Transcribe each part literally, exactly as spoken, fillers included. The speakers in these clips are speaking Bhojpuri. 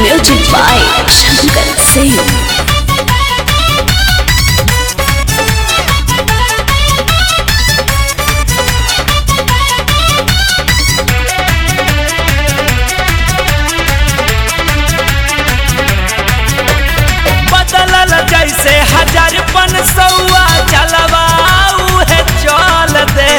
Music by Shankar Singh. जैसे हजार पन सौआ चलवा है चल दे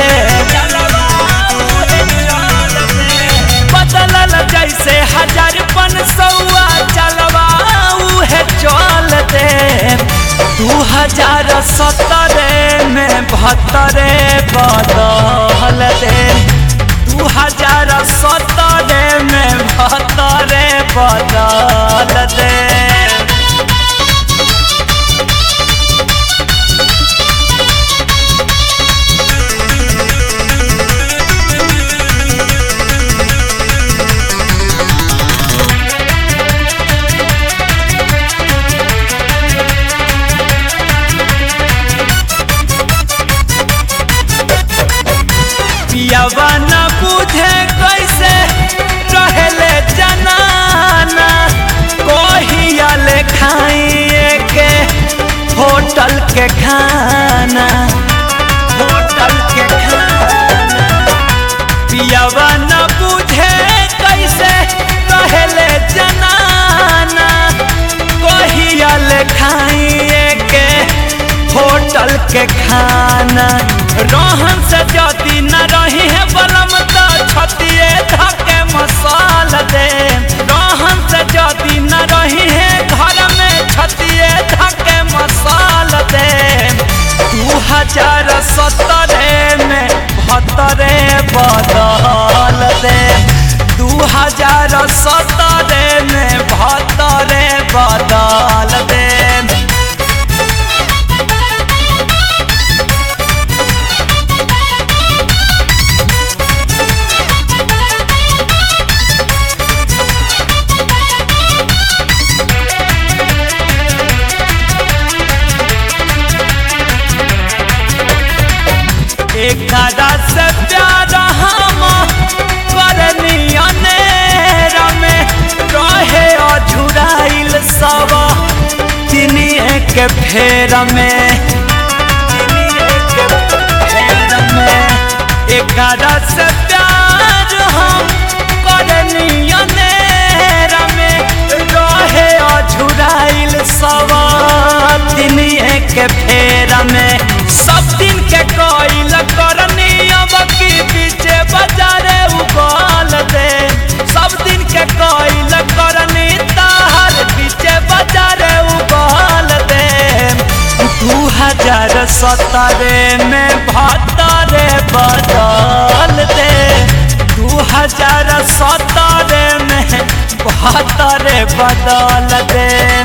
बदलल जैसे हजार पन सौआ चलवा है चल दे दू हजार सत्रह में बहत्तरे बदल दे दू हजार सत्रह में बहत्तरे बदल दे। पियावा न बुझे कैसे रहले जनाना कहिया ले खाइए के होटल के खाना होटल के खाना पियावा न बुझे कैसे रहले जनाना कहिया ले खाइए के होटल के खाना रहन से जदी न रही है बलम तो छतिए धके मसाल दे रहन से जदी न रही है घर में छतिए धके मसाल दे दू हजार सत्रह में बहत्तरे बदल दे दू हजार सत्रह में बहत्तरे बदल दे। एकरा से प्यार हम करनी अनेरा में रहे अझुराइल सब चिनिए के फेर में चिनिए के फेर में एकरा से प्यार हम करनी अनेरा में रहे अझुराइल सब चिनिए के फेर में सब दिन के कोइल करनी अब की पीछे बाजारे उबाल दे सब दिन के कोइल करनी ताहर पीछे बाजारे उबाल दे दू हजार सत्रह में बहत्तरे बदल दे दू हजार सत्रह में बहत्तरे बदल दे।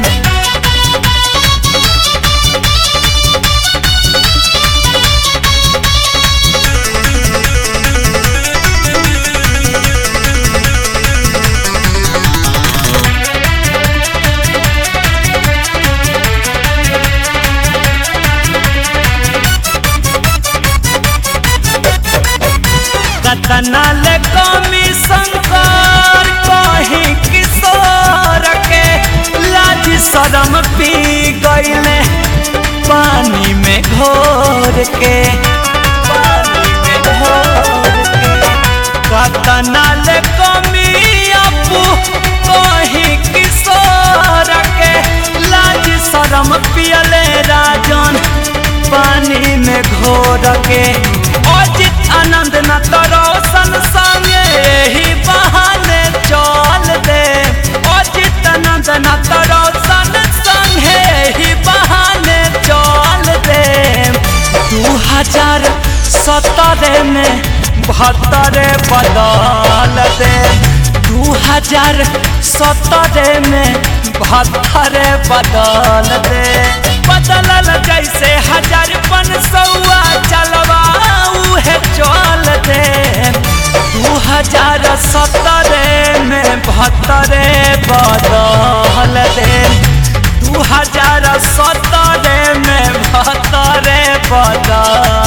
कतनाल कमी शंकर कहीं किशोर के लाज शरम पी गईले पानी में घोर के पानी में घोर के कतनाल कमी अपू कहीं किशोर के लाज शरम पियले राजन पानी में घोर के अजित आनंद न तरोसन संगे ही बहाने चल दे अजित आनंद न तरोसन संगे ही बहाने चल दे दू हजार सत्रह में बहत्तरे बदल दे दू हजार सत्रह में बहत्तरे बदल दे बदलल जैसे हजार पन सौआ चलवा है चल दे दू हजार सत्रह में बहत्तरे बदल दे दू हजार सत्रह में बहत्तरे बदल